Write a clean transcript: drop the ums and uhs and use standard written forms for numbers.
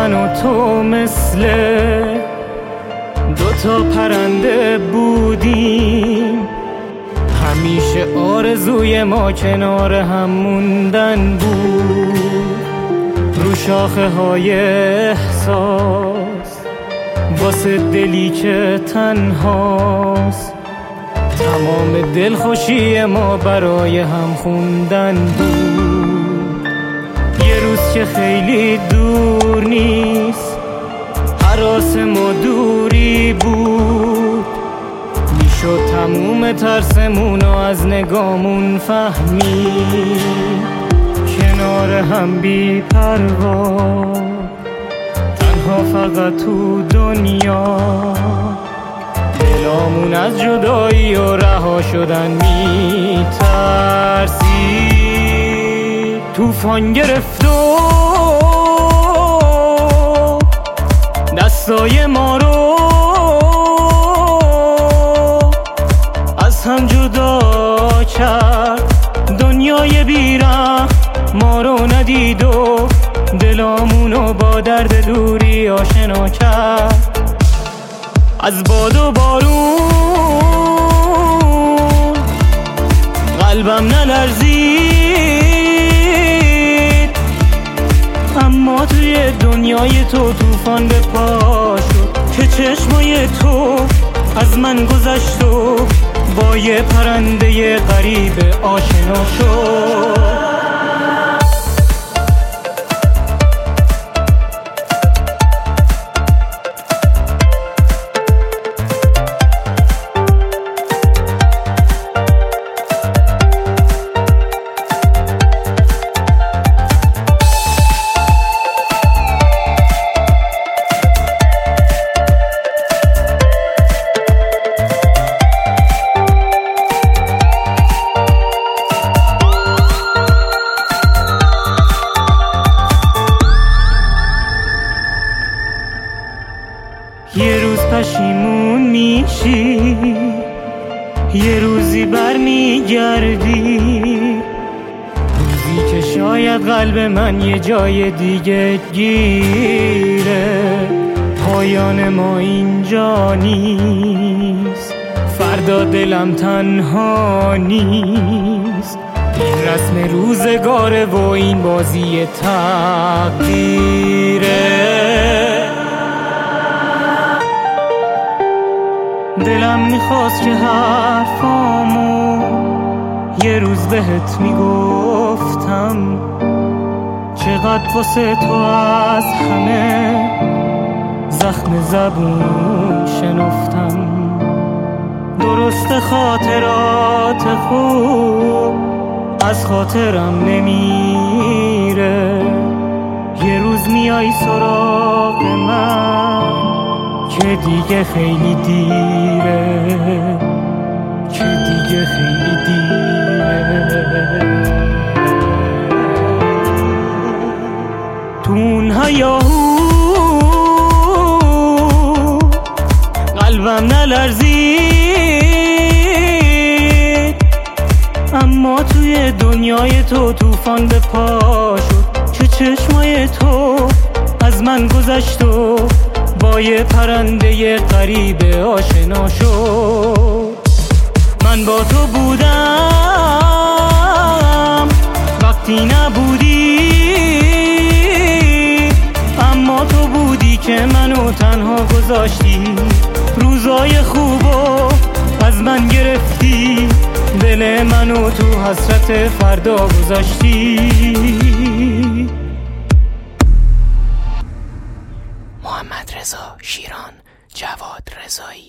من و تو مثل دوتا پرنده بودیم، همیشه آرزوی ما کنار هم موندن بود. رو شاخه های احساس واسه دلی که تنهاست، تمام دلخوشی ما برای هم خوندن بود. یه روز که خیلی دور نیست، حراس ما دوری بود، میشد تموم ترسمونو از نگامون فهمید. کنار هم بی پروا، تنها فقط تو دنیا، دلامون از جدایی و رها شدن میترسید. طوفان گرفت و دستای ما رو از هم جدا کرد. دنیای بیرحم ما رو ندید و دلامونو با درد دوری آشنا کرد. از باد و بارون قلبم نلرزید، اما توی دنیای تو طوفان به پا شد که چشمای تو از من گذشت و با یه پرنده غریب آشنا شد. یه روز پشیمون میشی، یه روزی برمیگردی، روزی که شاید قلب من یه جای دیگه گیره. پایان ما اینجا نیست، فردا دلم تنها نیست. این رسم روزگاره و این بازی تقدیره. دلم میخواست که حرفامو یه روز بهت میگفتم، چقدر واسه تو از همه زخم زبون شنفتم. درست خاطرات خوب از خاطرم نمیره، یه روز میای سراغ من که دیگه خیلی دیره، که دیگه خیلی دیره. تو اون هیاهو قلبم نلرزید، اما توی دنیای تو طوفان به پا شد که چشمای تو از من گذشت و با یه پرنده غریب آشنا شد. من با تو بودم وقتی نبودی، اما تو بودی که منو تنها گذاشتی. روزای خوبو از من گرفتی، دل منو تو حسرت فردا گذاشتی. محمد رضا شیران، جواد رضایی.